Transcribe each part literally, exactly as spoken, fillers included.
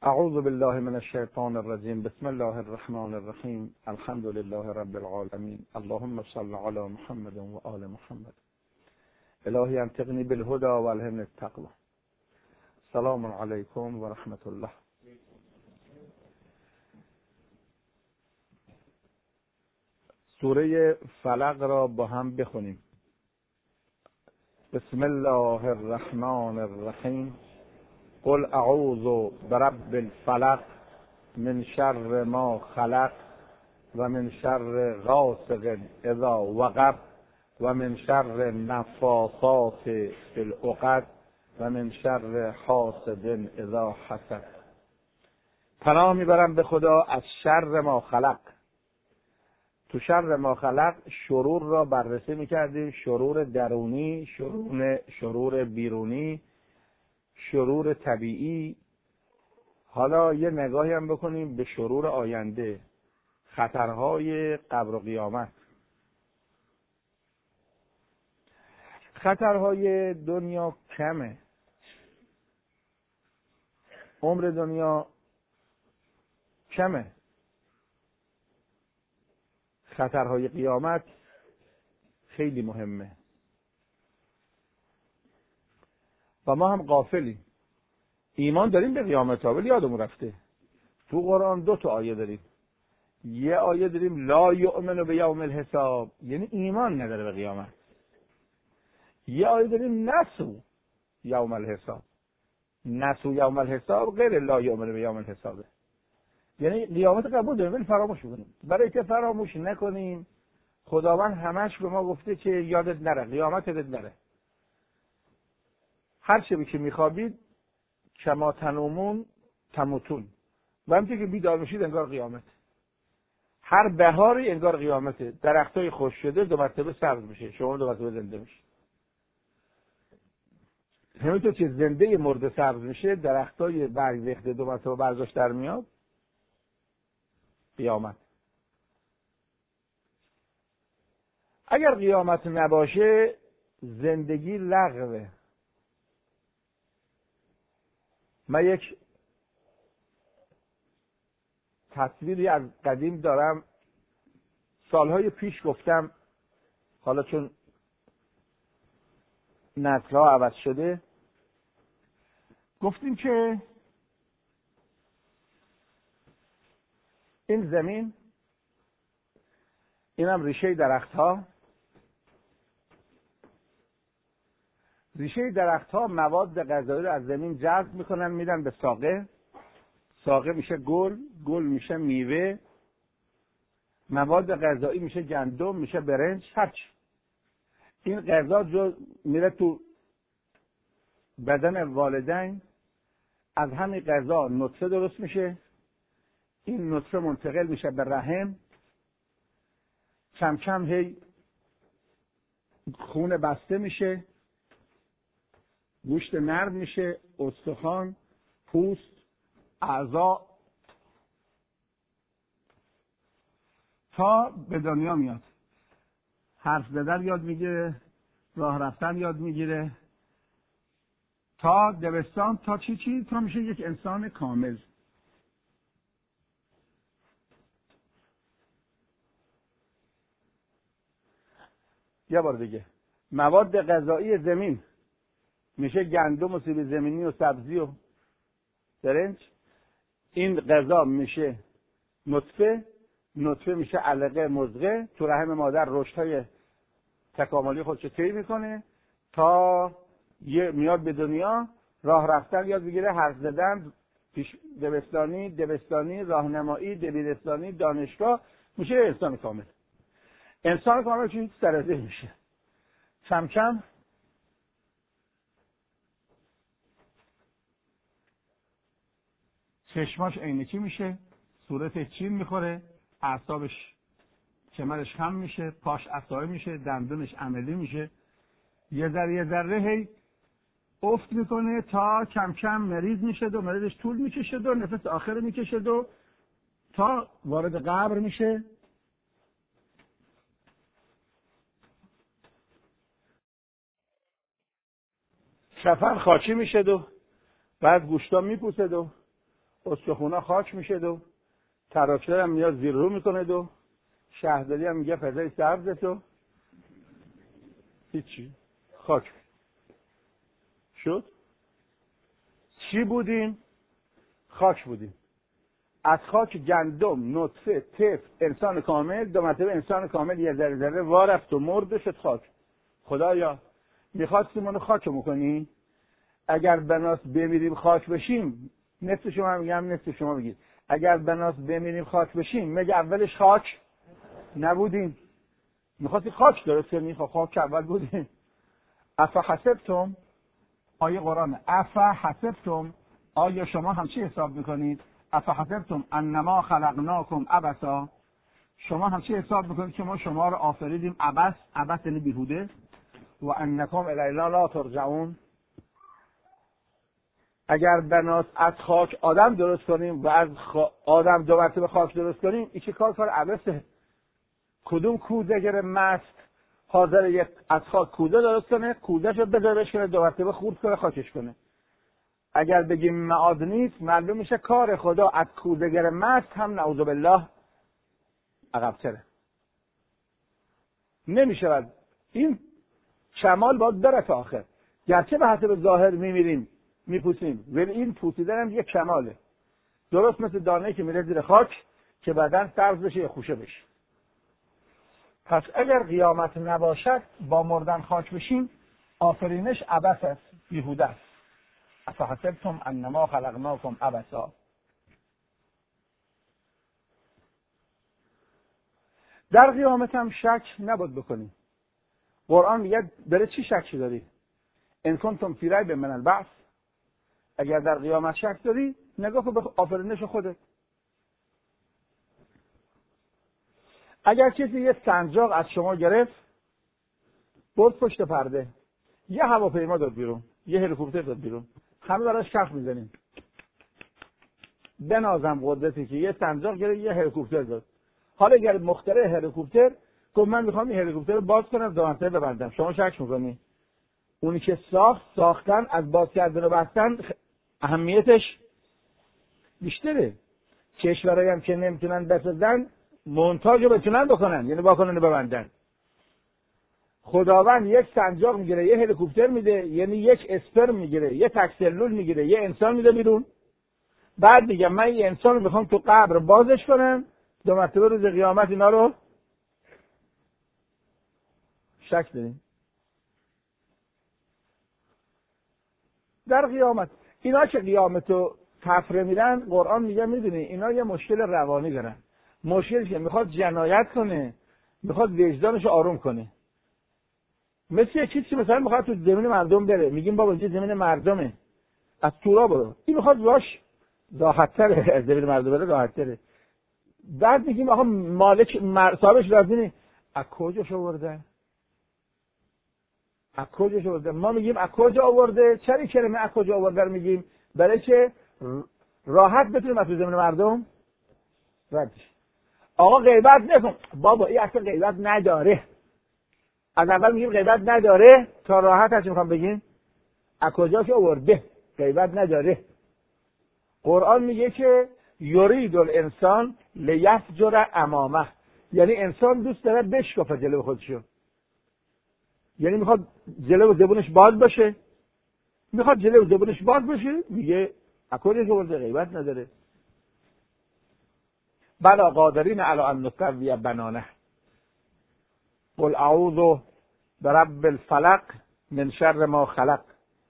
اعوذ بالله من الشیطان الرجیم. بسم الله الرحمن الرحیم. الحمد لله رب العالمین. اللهم صل علی محمد و آل محمد. الهی انطقنی بالهدى و الهمنی التقوى. سلام علیکم و رحمت الله. سوره فلق را با هم بخونیم. بسم الله الرحمن الرحیم. قل اعوذ برب الفلق من شر ما خلق و من شر غاسق اذا وقب و من شر نفاثات فی العقد و من شر حاسد اذا حسد. پناه میبرم به خدا از شر ما خلق. تو شر ما خلق شرور را بررسی میکردیم، شرور درونی، شرور شرور بیرونی، شرور طبیعی. حالا یه نگاهی هم بکنیم به شرور آینده، خطرهای قبر و قیامت. خطرهای دنیا کمه، عمر دنیا کمه. خطرهای قیامت خیلی مهمه و ما هم غافلیم. ایمان داریم به قیامت ها ولی یادمون رفته. تو قرآن دو تا آیه داریم. یه آیه داریم لا یؤمن به یوم الحساب، یعنی ایمان نداره به قیامت. یه آیه داریم نسو یوم الحساب. نسو یوم الحساب غیر لا یؤمن به یوم الحسابه، یعنی قیامت قبول داریم ولی فراموش میکنیم. برای که فراموش نکنیم خداوند همش به ما گفته که یادت نره، قیامت یادت نره. هر شبی که میخوابید کما تنومون تموتون، و همچنین که بیدار میشید انگار قیامت. هر بهاری انگار قیامته. درختای خشک شده دو مرتبه سبز میشه، شما دو مرتبه زنده میشید. همینطور که زنده مرده سبز میشه، درختای برگ ریخته دو مرتبه برگاش در میاد، قیامت. اگر قیامت نباشه زندگی لغوه. من یک تصویری از قدیم دارم، سالهای پیش گفتم، حالا چون نسل‌ها عوض شده گفتیم که این زمین، اینم ریشه درخت‌ها. ریشه درخت‌ها مواد غذایی رو از زمین جذب میکنن میدن به ساقه، ساقه میشه گل، گل میشه میوه، مواد غذایی میشه گندم، میشه برنج، هرچی. این غذا جو میره تو بدن والدین، از همین غذا نطفه درست میشه، این نطفه منتقل میشه به رحم، کم کم هی خون بسته میشه، گوشت نرم میشه، استخوان، پوست، اعضا، تا به دنیا میاد. حرف زدن یاد میگیره، راه رفتن یاد میگیره، تا دبستان، تا چی چی تا میشه یک انسان کامل. یه بار دیگه، مواد غذایی زمین میشه گندم و سیب زمینی و سبزی و برنج. این غذا میشه نطفه، نطفه میشه علقه مضغه، تو رحم مادر رشدهای تکاملی خودش طی میکنه تا یه میاد به دنیا، راه رفتن یاد بگیره، حرف زدن، پیش دبستانی، دبستانی، راهنمایی، دبیرستانی، دانشگاه، میشه انسان کامل. انسان کامل چیزی سرازیر میشه. کم کم چشماش عینکی میشه، صورتش چین میخوره، اعصابش کمرش خم میشه، پاش عصایی میشه، دندونش عملی میشه، یه ذره یه ذره هی افت میکنه تا کم کم مریض میشه و مریضش طول میکشه و نفس آخر میکشه و تا وارد قبر میشه. کفن خاکی میشه و بعد گوشتا میپوسه و استخونا خاک میشه و تراکتور هم میاد زیر رو میکنه و شهرداری هم میگه فضای سبز تو هیچی خاک شد. چی بودیم؟ خاک بودیم. از خاک گندم، نطفه، طفل، انسان کامل، دو مرتبه انسان کامل یه ذره ذره وارفت و مرد شد خاک. خدایا میخواستیم اونو خاک میکنی؟ اگر بناس بمیریم خاک بشیم، نصف شما میگم نصف شما بگید، اگر بناس بمیریم خاک بشیم، مگه اولش خاک نبودیم؟ میخواستی خاک درست کنی؟ خب خاک اول بودیم. افحسبتم، آیه قرآن، افحسبتم، آیا شما هم چی حساب میکنید؟ افحسبتم انما خلقناکم عبثا، شما هم چی حساب میکنید که ما شما رو آفریدیم عبث؟ عبث یعنی بیهوده. و انکم الینا لا ترجعون، اگر بناس از خاک آدم درست کنیم و از خا... آدم دو مرتبه خاک درست کنیم، این چه کار کار عبثه؟ کدوم کودگر مست حاضر یک از خاک کوزه درست کنه، کوزه شو بذارش کنه، دو مرتبه خورد کنه خاکش کنه؟ اگر بگیم معاد نیست، معلوم میشه کار خدا از کودگر مست هم نعوذ بالله عقب‌تره. نمیشه. این کمال باید بره تا آخر. گرچه به حسب ظاهر میمیریم میپوسیم، ولی این پوسیدن هم یک کماله. درست مثل دانه که میره زیر خاک که بعدن سبز بشه یا خوشه بشه. پس اگر قیامت نباشد، با مردن خاک بشیم، آفرینش عبث است، بیهوده است. افحسبتم انما خلقناکم عبثا. در قیامت هم شک نباید بکنیم. قرآن میگه داره چی شکی داری؟ ان کنتم فی ریب من البعث، اگر در قیامت شک داری، نگاه کن به آفرینش خودت. اگر کسی یه سنجاق از شما گرفت، برد پشت پرده، یه هواپیما داد بیرون، یه هلیکوپتر داد بیرون، همه براش کف میزنیم. بنازم قدرتی که یه سنجاق گرفت، یه هلیکوپتر داد. حالا اگر مخترع هلیکوپتر گفت من میخوام این هلیکوپتر رو باز کنم، دو مرتبه ببندم، شما شک میکنی؟ اونی که ساخت ساختن از باز کردن و بستن اهمیتش بیشتره. کشورایی هم که نمیتونن بسازن، مونتاژ رو بتونن بکنن، یعنی واکنن ببندن. خداوند یک سنجاق میگیره، یه هلیکوپتر میده، یعنی یک اسپرم میگیره، یه تکسلول میگیره، یه انسان میده بیرون. بعد میگه من یه انسان رو میخوام تو قبر بازش کنم، دو مرتبه روز قیامت اینا رو شک داریم. در قیامت اینا که قیامتو تفره میرن، قرآن میگه میدونی اینا یه مشکل روانی دارن. مشکلی که میخواد جنایت کنه، میخواد وجدانش آروم کنه. مثل یه چیزی مثلا میخواد تو زمین مردم بره، میگیم بابا اینجا زمین مردمه، از تورا برو. این میخواد راش راحت‌تره، از زمین مردم بره راحت‌تره. بعد میگیم آقا مالک صاحبش لازمه، از کجاش آورده؟ از کجاش آورده؟ ما میگیم از کجا آورده؟ چرا کلمه از کجا آورده رو میگیم؟ برای که راحت بتونیم از زمین مردم ردش. آقا غیبت نکن. بابا این اصلا غیبت نداره. از اول میگیم غیبت نداره تا راحت هست میخوام بگیم از کجاش آورده. غیبت نداره. قرآن میگه که یرید الانسان لیفجر امامه، یعنی انسان دوست داره بشکافه جلو خودشو، یعنی میخواد جلو زبونش باز باشه، میخواد جلو زبونش باز باشه، میگه از کجاش آورده؟ غیبت نداره. بلا قادرین علی ان نسوی بنانه قل اعوذ برب الفلق من شر ما خلق.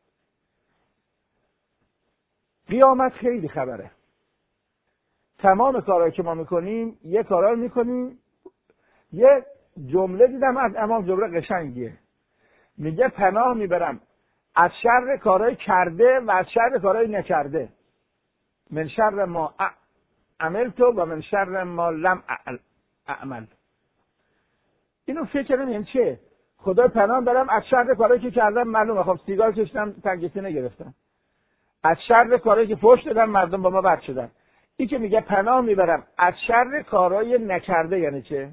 قیامت خیلی خبره. تمام کارهایی که ما میکنیم یه کارا میکنیم. یه جمله دیدم از امام، جمله قشنگیه، میگه پناه میبرم از شر کارهای کرده و از شر کارهای نکرده. من شر ما عملت و من شر ما لم اعمل. اینو فکر نمیم چه؟ خدا پناه برم از شر کارهایی که کردم، معلومه خب سیگار کشیدم تنگسی نگرفتم، از شر کارهایی که فحش دادم مردم با ما بد شدن. این که میگه پناه میبرم از شر کارهای نکرده یعنی چه؟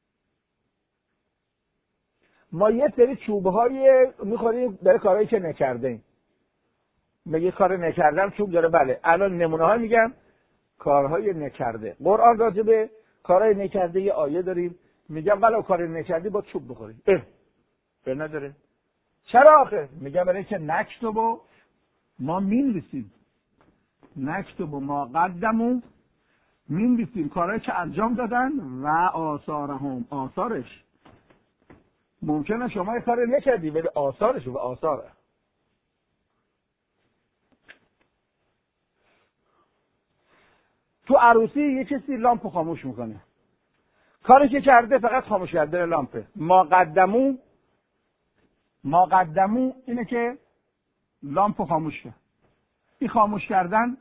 ما یه سری چوبه های میخوریم برای کارهایی که نکرده ایم. میگه کار نکردم چوب داره. بله الان نمونه های میگم کارهای نکرده. قرآن راجع به کارهای نکرده یه آیه داریم میگم ولو کار نکردی با چوب بخوری. اه به نداره. چرا آخه؟ میگم برای که نکتبو ما مینویسیم، نکتبو ما قدمو مینویسیم کارهایی که انجام دادن و آثارهم، آثارش. ممکنه شما یه کار نکردی ولی آثارش و آثاره. تو عروسی یه کسی لامپ خاموش میکنه، کاری که کرده فقط خاموش کردن لامپه. ما قدمو ما قدمو اینه که لامپ خاموش کرد. این خاموش کردن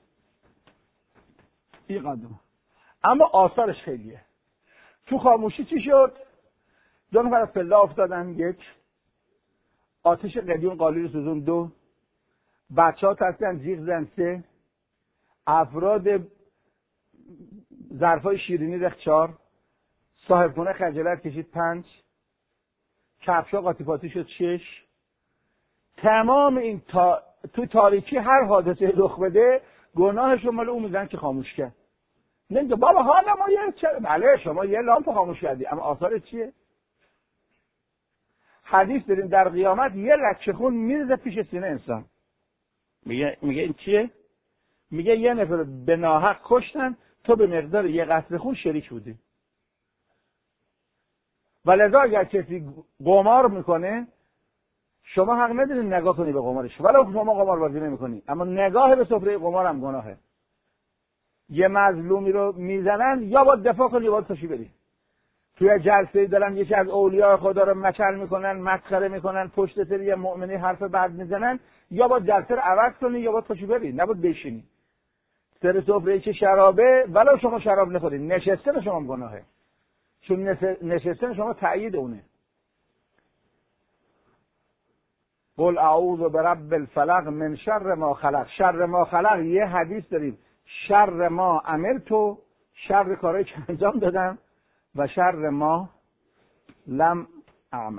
این قدم، اما آثارش خیلیه. تو خاموشی چی شد؟ دو نفر از پله افتادن، یک آتش قلیون قالی سوزون، دو بچه ها ترسیدن جیغ زدن، سه افراد ظرفای شیرینی ریخت، چهار صاحب خونه خجالت کشید، پنج کفشا قاطی پاتی شد، شش تمام این تا... تو تاریکی هر حادثه رخ بده گناهش رو مال اون میزنن که خاموش کرد. نمیگه بابا حالا ما یه چرا بله شما یه لامپ خاموش کردی اما آثار چیه؟ حدیث داریم در قیامت یه لکه خون میرزه پیش سینه انسان. میگه میگه این چیه؟ میگه یه نفر به ناحق کشتن، تو به مقدار یه قطره خون شریک بودی. ولذا اگر کسی قمار میکنه شما حق ندارید نگاه کنی به قمارش، ولی شما قمار بازی نمیکنی، اما نگاه به سفره قمار هم گناهه. یه مظلومی رو میزنن یا باید دفاع کنی یا باید پشی بری. توی جلسه دارن یکی از اولیاء خدا رو مچل میکنن، مسخره میکنن، پشت سر یه مؤمنی حرف بد میزنن، یا باید جلسه رو عوض کنی یا باید پشی بری، نباید بشینی. سر سفره که شرابه ولو شما شراب نخورید، نشستن شما گناهه، چون نشستن شما تأیید اونه. قل اعوذ برب الفلق من شر ما خلق. شر ما خلق یه حدیث داریم، شر ما عملتو، شر کارهایی که انجام دادم، و شر ما لم اعمل،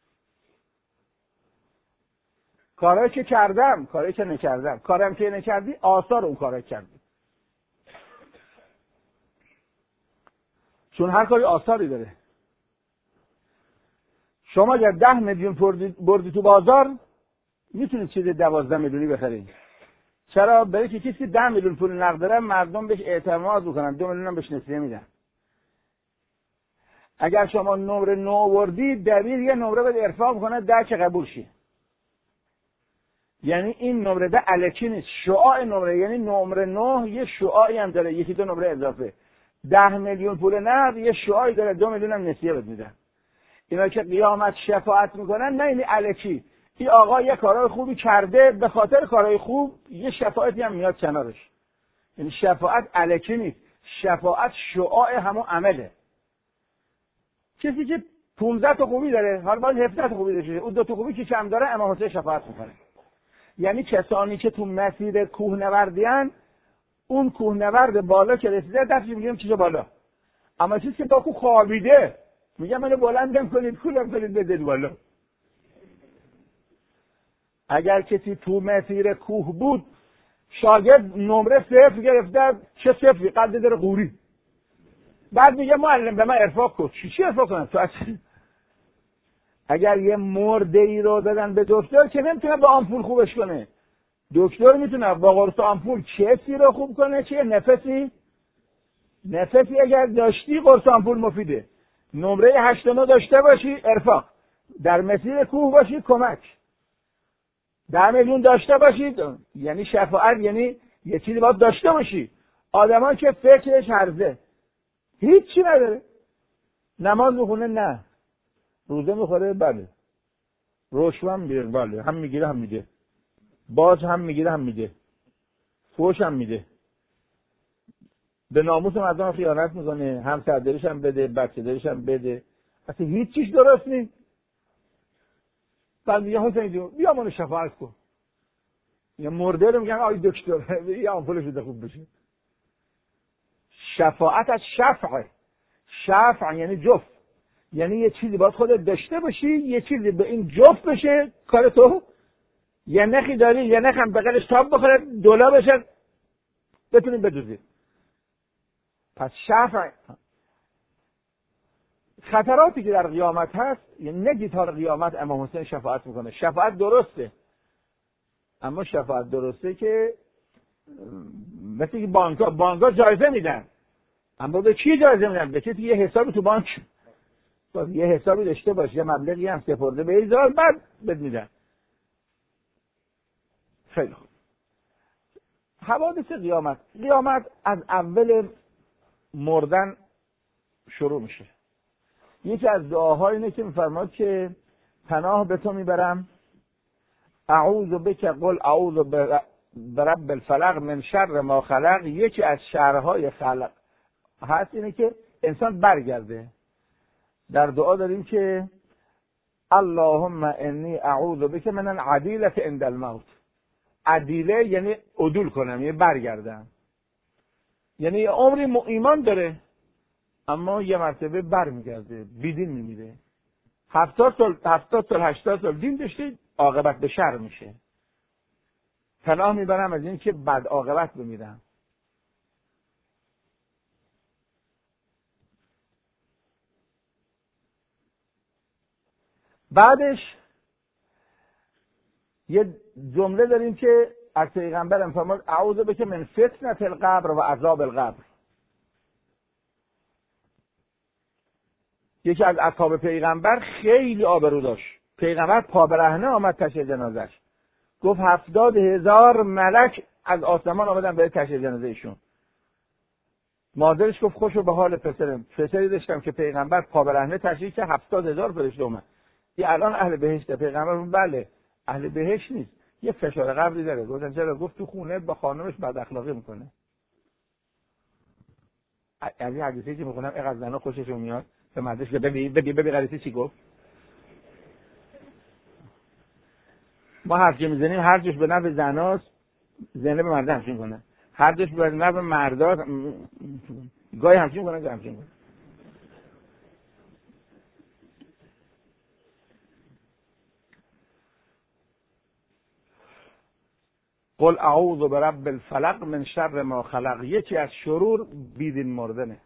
کارهایی که کردم، کارهایی که نکردم. کارم که نکردی آثار اون کارهایی کردی، چون هر کاری آثاری داره. شما اگر ده میلیون بردی تو بازار میتونید چیز دوازده میلیونی بخرید. چرا؟ برای که کسی ده میلیون پول نقد داره مردم بهش اعتماد میکنن، دو میلیون هم بهش نسیه میدن. اگر شما نمره نه بردی دبیر یه نمره بده ارفاع میکنه ده که قبول شی. یعنی این نمره ده الکی نیست، شعاع نمره، یعنی نمره نه یه شعاعی هم داره، یکی دو نمره اضافه. ده میلیون پول نقد یه شعاعی داره، دو میلیون هم نسیه بد میدن. اینا که قیامت شفاعت میکنن نه این الکی، این آقا یه کارهای خوبی کرده، به خاطر کارهای خوب یه شفاعتی هم میاد کنارش. این شفاعت الکی نیست، شفاعت شعاع همون عمله. کسی که پانزده تا خوبی داره حالا باید هفده تا خوبی داشته، اون دو تا خوبی که کم داره امام حسین شفاعت میکنه. یعنی کسانی که تو مسیر کوهنوردیان، اون کوهنورد بالا که رسیده دستش میگیم چیزا بالا، اما چیزی که با کو خوابیده میگم منو بلندم کنید، کولم کنید، بدید بالا. اگر کسی تو مسیر کوه بود شاگرد نمره صفر گرفته، چه صفری؟ قد داره قوری. بعد میگه معلم به من ارفاق کن. چی چی ارفاق کنم؟ تو اصلا اگر یه مرده ای رو دادن به دکتر که نمیتونه با آمپول خوبش کنه، دکتر میتونه با قرص آمپول چیزی رو خوب کنه، چه نفسی نفسی اگر داشتی قرص آمپول مفیده. نمره هشت و نه داشته باشی ارفاق، در مسیر کوه باشی کمک، ده میلیون داشته باشید یعنی شفاعت، یعنی یه چیزی باید داشته باشی. آدمان که فکرش هرزه، هیچی نداره، نماز میخونه نه، روزه میخوره بله، رشوه هم میگیره بله، هم میگیره هم میده، باج هم میگیره هم میده، فوش هم میده، به ناموس مردم خیانت میکنه، هم سردریش هم بده، بچه داریش هم بده، اصلا هیچ چیز درست نیست. بعد میگه حسین جون بیا منو شفاعت کن، یا مرده رو میگن آی دکتر یا آمپولش بده خوب بشه. شفاعت از شفعه، شفع یعنی جفت، یعنی یه چیزی باید خودت داشته باشی، یه چیزی به این جفت بشه کار تو، یه نخی داری یه نخ هم بغلش تاب بخوره دولا بشه بتونیم بدوزی. پس شفع خطراتی که در قیامت هست، یعنی نگید تا قیامت امام حسین شفاعت میکنه. شفاعت درسته، اما شفاعت درسته که مثل که بانک‌ها بانک‌ها جایزه میدن، اما به کی جایزه میدن؟ به کسی که یه حسابی تو بانک باید یه حسابی داشته باشه، یه مبلغی هم سپرده به ایزار بعد بد میدن. خیلی خوب. حوادث قیامت قیامت از اول مردن شروع میشه. یکی از دعاها اینه که میفرماد که پناه به تو میبرم، اعوذ بک قل اعوذ برب الفلق من شر ما خلق. یکی از شرهای خلق هست اینه که انسان برگرده. در دعا داریم که اللهم انی اعوذ بک من العدیلة عند الموت. عدیله یعنی عدول کنم، یعنی برگردم، یعنی عمری ایمان داره اما یه مرتبه برمیگرده، بیدین میمیره. هفتاد سال هفتاد سال هشتاد سال دین داشته، عاقبت به شر میشه. پناه میبرم از این که بد عاقبت بمیرم. بعدش یه جمله داریم که از پیغمبر فرمود اعوذ بک من فتنة القبر و عذاب القبر. یکی از اصحاب پیغمبر خیلی آبرو داشت. پیغمبر پا برهنه آمد تشییع جنازش. گفت هفتاد هزار ملک از آسمان آمدن به تشییع جنازه ایشون. مادرش گفت خوشو به حال پسرم. پسری داشتم که پیغمبر پا برهنه تشییع که هفتاد هزار فرشته اومد. یه الان اهل بهشته. پیغمبر گفت بله اهل بهشت نیست، یه فشار قبری داره. گفتن چرا؟ گفت تو خونه با خانمش بد اخلاقی میکنه. از این حدیثی که میخونم اینقدر زنا خوششون میاد به مدرسه که ببین ببین ببین حدیثی چی گفت. ما حرف که میزنیم هر جوش به نفع زناست، زنه به مرد همچین کنه. هر جوش به نفع مرداست، گاهی همچین کنه گاهی همچین کنه. قل اعوذ برب الفلق من شر ما خلق. یکی از شرور بیدین مردنه.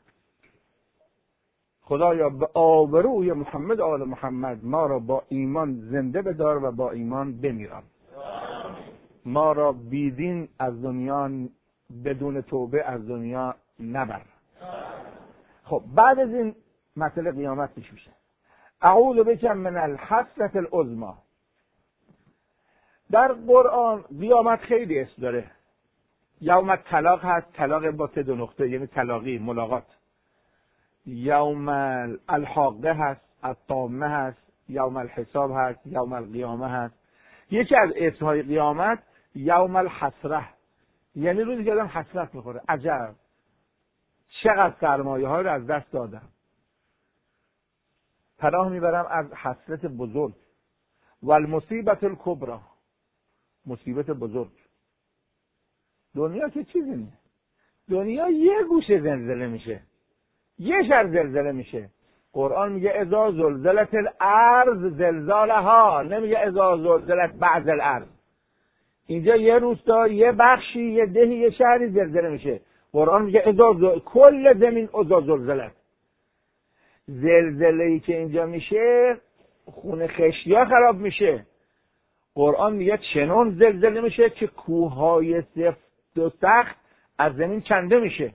خدایا به آبروی محمد آل محمد ما را با ایمان زنده بدار و با ایمان بمیران. ما را بیدین از دنیا بدون توبه از دنیا نبر. خب بعد از این مسئله قیامت پیش میشه. اعوذ بک من الحسرة العظمی. در قرآن قیامت خیلی اسم داره. یوم طلاق هست، طلاق با ته دو نقطه یعنی طلاقی، ملاقات. یوم الحاقه هست، الطامه هست، یوم الحساب هست، یوم القیامه هست. یکی از اسمهای قیامت یوم الحسره، یعنی روزی که آدم حسرت میخوره. عجب چقدر سرمایه های رو از دست دادم. پناه میبرم از حسرت بزرگ. و المصیبت الکبری، مصیبت بزرگ. دنیا که چیزی نیست. دنیا یه گوشه زلزله میشه، یه شر زلزله میشه. قرآن میگه اذا زلزلت الارض زلزالها، نمیگه اذا زلزلت بعض الارض. اینجا یه روستا، یه بخشی، یه دهی، یه شهری زلزله میشه. قرآن میگه اذا زل... کل زمین اذا زلزلت. زلزله‌ای که اینجا میشه خونه خشتیا خراب میشه. قرآن میگه چنان زلزله میشه که کوههای سفت و سخت از زمین کنده میشه.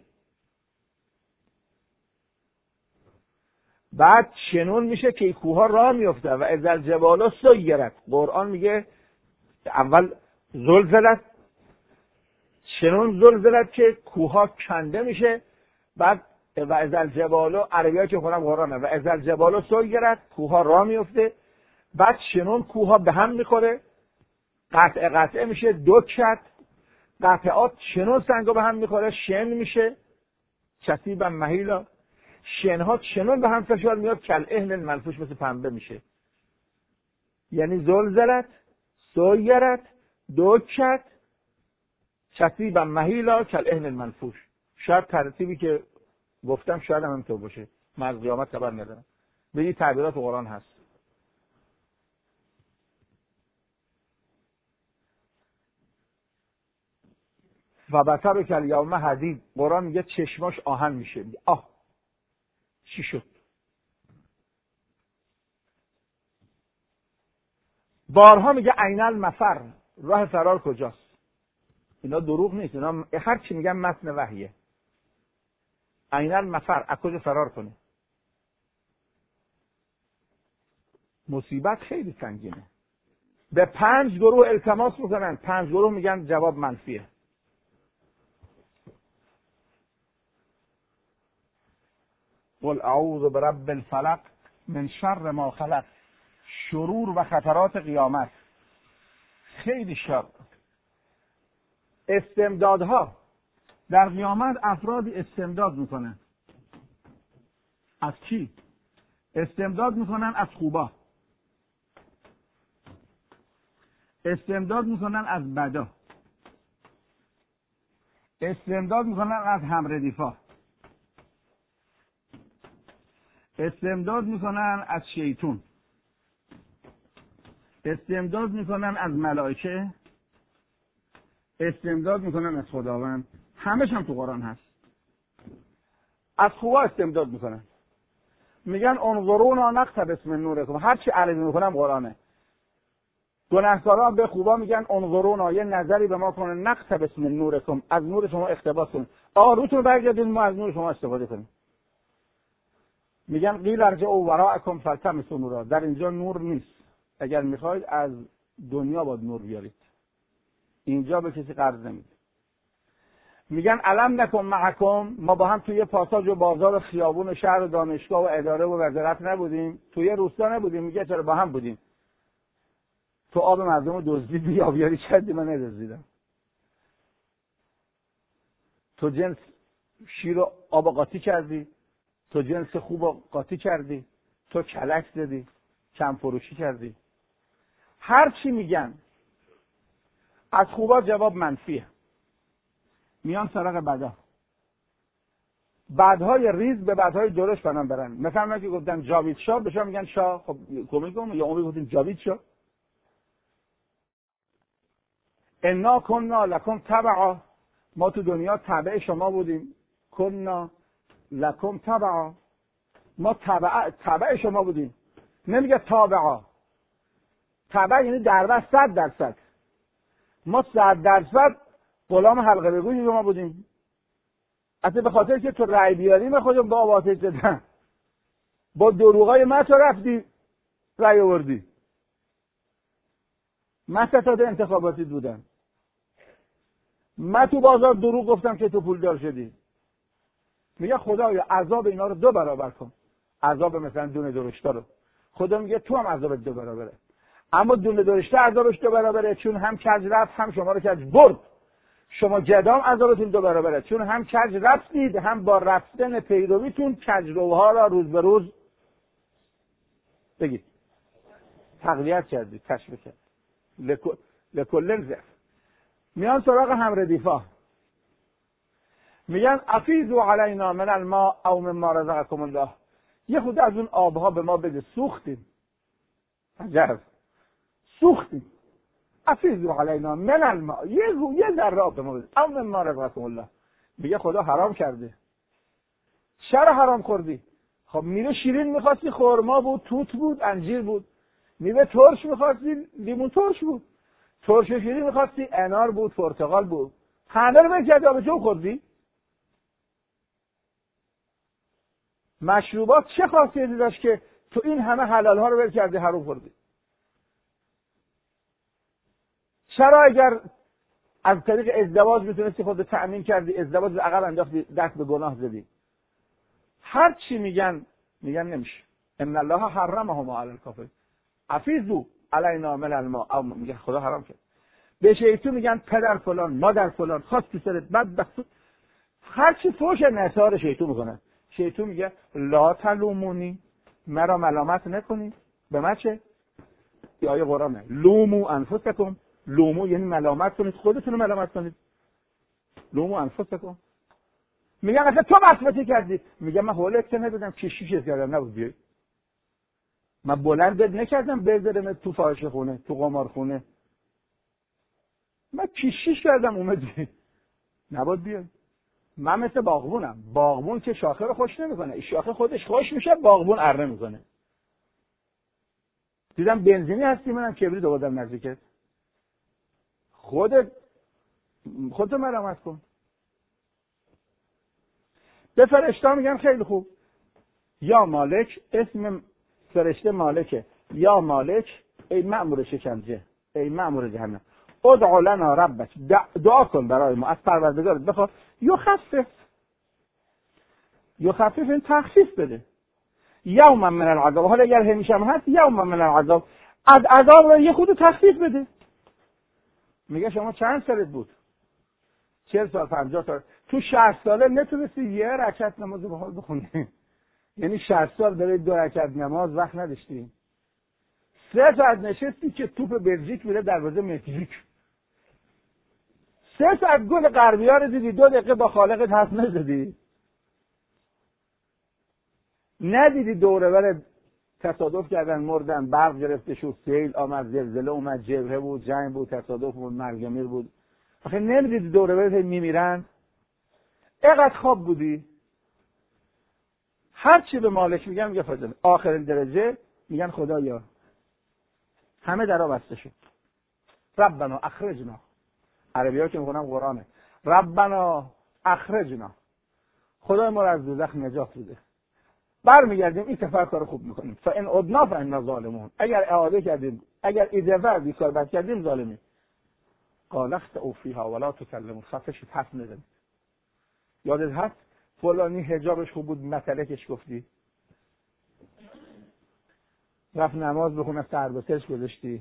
بعد چنون میشه که کوهها راه میفته و اذا الجبال سیرت. قرآن میگه اول زلزلت، چنون زلزلت که کوهها کنده میشه. بعد و اذا الجبال، عربی‌ها که خونم قرآنه، و اذا الجبال سیرت، کوهها راه میفته. بعد چنون کوهها به هم میخوره، قطعه قطعه میشه، دکت قطعات چنون سنگا به هم میخوره، شن میشه، کثیبا مهیلا. شنها چنون به هم فشار میاد کل اهن المنفوش، مثل پنبه میشه. یعنی زلزلت، سیرت، دکت، کثیبا مهیلا کل اهن المنفوش. شاید ترتیبی که گفتم شاید هم همینطور باشه، من از قیامت خبر ندارم. به این تعبیرات قرآن هست. و بصر کل یوم حدید. قرآن میگه چشماش آهن میشه. میگه آه چی شد؟ بارها میگه عین المفر، راه فرار کجاست؟ اینا دروغ نیست، اینا هر چی میگن متن وحیه. عین المفر، از کجا فرار کنه؟ مصیبت خیلی سنگینه. به پنج گروه التماس میکنن، پنج گروه میگن جواب منفیه. قل اعوذ برب الفلق من شر ما خلق. شرور و خطرات قیامت خیلی شر. استمدادها در قیامت افرادی استمداد میکنن. از کی؟ استمداد میکنن از خوبا، استمداد میکنن از بدا، استمداد میکنن از همردیفا، استمداد میکنن از شیطون، استمداد میکنن از ملائکه، استمداد میکنن از خداوند. همش هم تو قرآن هست. از خوبا استمداد میکنن، میگن انظرونا نقتبس من نورکم. هر چی عرض میکنم قرآنه. گناهکارا به خوبا میگن انظرونا، یه نظری به ما کنه، نقتبس من نورکم، از نور شما اقتباس کنیم. آقا روتون برگردین ما از نور شما استفاده کنیم. میگن قیل ارجعوا وراءکم فالتمسوا نورا. در اینجا نور نیست. اگر میخواید از دنیا باید نور بیارید. اینجا به کسی قرض نمیده. میگن علم نکن معکم، ما با هم توی پاساژ و بازار و خیابون و شهر و دانشگاه و اداره و وزارت نبودیم؟ توی روستا نبودیم؟ میگه چرا با هم بودیم. تو آب مردم رو دزدیدی یا بیاری کردی؟ من ندزدیدم. تو جنس شیر و آب قاطی کردی، تو جنس خوب و قاطی کردی، تو کلک زدی، کم فروشی کردی. هر چی میگن از خوبا جواب منفیه. میان سراغ بدا. بدهای ریز به بدهای درشت بنام برن. مثلا من که گفتم جاوید شاه، به شما میگن شاه، خب کمک کن. یا اون گفتیم جاوید شاه. انا کنا لکم تبعا، ما تو دنیا تبع شما بودیم. کنا لکم تبعا، ما تبع تبع شما بودیم. نمیگه تابعا. تبع یعنی در بس صد درصد. ما صد درصد غلام حلقه به گوش شما بودیم. اصلا به خاطر که تو رأی بیاری من خودم با آتش زدم، با دروغای من تو رفتی رأی آوردی. من ستاد انتخاباتی بودم، من تو بازار دروغ گفتم که تو پولدار شدی. میگه خدایا عذاب اینا رو دو برابر کن. عذاب مثلا دونه درشتا رو خدا میگه تو هم عذاب دو برابره. اما دونه درشتا عذابش دو برابره، چون هم کج رفت هم شما رو کج برد. شما جدام عذابتون دو برابره، چون هم کج رفتید هم با رفتن پیرویتون کجروها را روز به روز بگید تقویت کردید، کشف کرد. لکلن زف. میان سراغ همردیفا، میگن افیضوا علینا من الماء او مما رزقکم الله. یه خود از اون آبها به ما بده. سوختیم، عجب سوختیم. افیضوا علینا من الماء، یه یه ذره آب به ما بده. او مما رزقکم الله. میگه خدا حرام کرده. چرا حرام خوردی؟ خب میوه شیرین میخواستی، خرما بود، توت بود، انجیر بود. میوه ترش میخواستی، لیمون ترش بود. ترش و شیرین میخواستی، انار بود، پرتقال بود. همه رو بکردی آب جو خوردی. مشروبات چه خاصیتی داشت که تو این همه حلال ها رو ول کردی، حرام خوردی؟ چرا اگر از طریق ازدواج میتونستی خود تأمین کردی، ازدواج رو عقب انداختی، دست به گناه زدی؟ هر چی میگن میگن نمیشه. ان الله حرمهما علی الکافرین. افیضوا علینا من الماء، میگه خدا حرام کرد. به شیطون میگن پدر فلان، مادر فلان، خواست تو سرت بدبخت. هر چی فوش نثار شیطون میکنن. شیطون میگه لا تلومونی، مرا ملامت نکنید. به من چه؟ این آیه قرآنه. لومو انفسکم. لومو یعنی ملامت کنید، خودتون رو ملامت کنید. لومو انفسکم. میگن اصلا تو مسئولیتی کردی. میگه من حولت که ندادم، کشیش کردم، نبود بیای. من بلند بد نکردم بذارم تو فاحشه خونه، تو قمار خونه. من کشیش کردم اومدی. نباید بیای. من مثل باغبونم. باغبون که شاخه رو خوش نمیکنه، این شاخه خودش خوش میشه، باغبون اره میکنه. دیدم بنزینی هستی، منم کبریت آوردم نزدیکت. خودت خودت مرامت کن. به فرشته میگن خیلی خوب، یا مالک، اسم فرشته مالکه، یا مالک ای مأمور شکنجه، ای مأمور جهنم، ادع لنا ربک، دعا کن برای ما، از پروردگارت بخواه یخفف. یخفف این تخفیف بده. یوم من العذاب، حالا اگر همیشه هم هست یوم من العذاب، از عذاب رو یه خود تخفیف بده. میگه شما چند سالت بود؟ چهل سال، پنجاه سال. تو شصت ساله نتونستی یه رکعت نماز به حال بخونی. یعنی شصت سال برای دو رکعت نماز وقت نداشتی. سه ساعت نشستی که توپ بلژیک میره دروازه مکزیک. سه ساعت گل غربی‌ها رو دیدی، دو دقیقه با خالقت حرف نزدی. ندیدی دوره بر تصادف کردن مردن، برق گرفته شد، سیل آمد، زلزله اومد، جبهه بود، جنگ بود، تصادف بود، مرگ میر بود. آخه نمیدیدی دوره بر میمیرن؟ اینقدر خواب بودی. هر چی به مالک میگن میگه فاضل. آخرین درجه میگن خدایا همه درا بسته شد. ربنا اخرجنا. عربی‌ها که میخونن قرآنه. ربنا اخرجنا. خدای ما رو از دوزخ نجات بده. برمیگردیم این سفر کار خوب میکنیم. فان عدنا فانا ظالمون. اگر اعاده کردیم، اگر ایدفع بیکار بد کردیم ظالمیم. قال اخسئوا فیها ولا تکلمون. خفش پس نزن. یادت هست فلانی حجابش خوب بود، متلکش گفتی. رفت نماز بخونه، سر به سرش گذاشتی.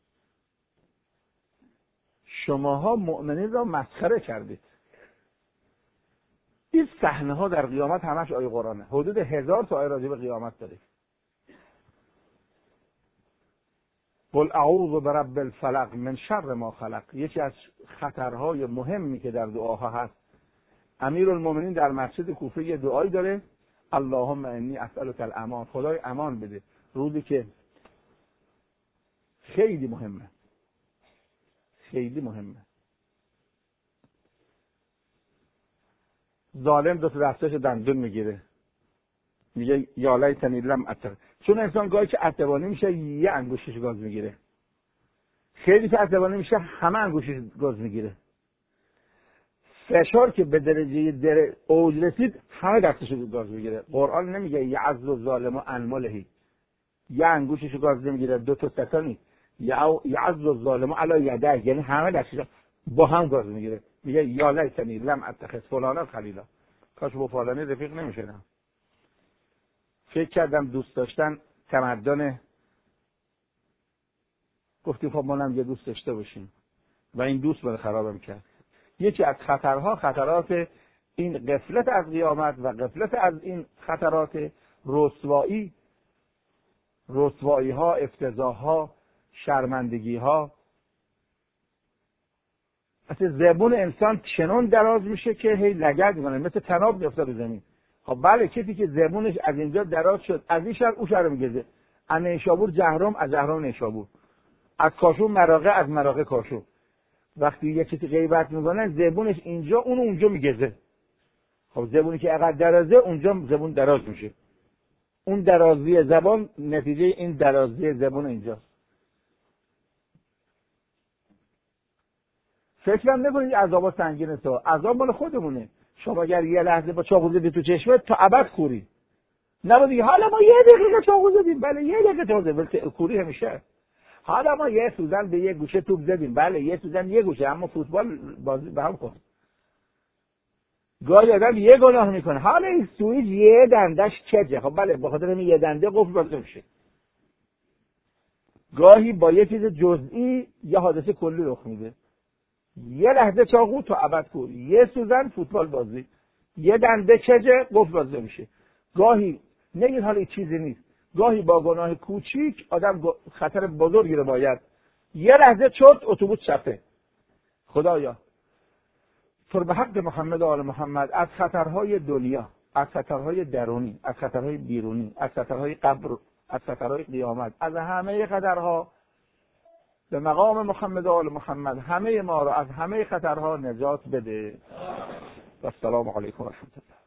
شماها مؤمنین را مسخره کردید. این صحنه ها در قیامت همش آیه قرآنه. حدود هزار تا آیه راجع به قیامت داره. قل اعوذ برب الفلق من شر ما خلق. یکی از خطرهای مهمی که در دعاها هست، امیرالمومنین در مسجد کوفه یه دعایی داره، اللهم انی اسألک الامان. خدای امان بده. روزی که خیلی مهمه، خیلی مهمه. ظالم دو تا دستش دندون میگیره، میگه یا لیتنی لم اتق. چون انسان گاهی که عصبانی میشه یه انگشتش گاز میگیره، خیلی که عصبانی میشه همه انگشتش گاز میگیره. فشار که به درجه در اوج رسید همه دستش گاز میگیره. قرآن نمیگه یعز الظالم انملهی، یه انگشتش گاز نمیگیره، دو تا ستانی یعز الظالم علی یده، یعنی همه دستش با هم گاز میگیره. میگه یا لیتنی لم اتخذ فلانا خلیلا. کاش با فلانی رفیق نمیشدم. فکر کردم دوست داشتن تمدن، گفتیم خب ما هم یه دوست داشته باشیم و این دوست من خرابم کرد. یکی از خطرها خطرات این غفلت از قیامت و غفلت از این خطرات رسوایی، رسوایی ها، افتضاح ها، شرمندگی ها. اصلا زبون انسان چنون دراز میشه که هی لگد میکنه، مثل تناب میفته به زمین. خب بله، کسی که زبونش از اینجا دراز شد، از این شهر اون شهر میگزه، از نیشابور جهرم، از جهرم نیشابور، از کاشون مراغه، از مراغه کاشون. وقتی یه کسی غیبت میکنه زبونش اینجا، اون اونجا میگزه. خب زبونی که اقدر درازه اونجا زبون دراز میشه. اون درازی زبان نتیجه این درازی زبون اینجاست. فکرم نکنید عذابا سنگینه. تو عذاب مال خودمونه. شما اگر یه لحظه با چاقو زدی تو چشمت تا ابد کوری. نباید دیگه حالا ما یه دقیقه چاقو زدیم، بله یه دقیقه چاقو زدیم، کوری همیشه. حالا ما یه سوزن به یه گوشه توپ زدیم، بله یه سوزن یه گوشه، اما فوتبال بازی به هم کن. گاهی آدم یه گناه میکنه، حالا این سوئیچ یه دندش کجه، خب بله به خاطر این یه دنده قفل بسته میشه. گاهی با یه چیز جزئی یه حادثه کلی رخ میده. یه لحظه چاقو تا ابد کور، یه سوزن فوتبال بازی، یه دنده کجه قفل بسته میشه. گاهی نگید حالا این چیزی نیست، گاهی با گناه کوچیک آدم خطر بزرگی رو باید، یه لحظه چرت اتوبوس چپه. خدایا تو به حق محمد و آل محمد از خطرهای دنیا، از خطرهای درونی، از خطرهای بیرونی، از خطرهای قبر، از خطرهای قیامت، از همه خطرها به مقام محمد و آل محمد همه ما رو از همه خطرها نجات بده. و السلام علیکم و رحمت الله.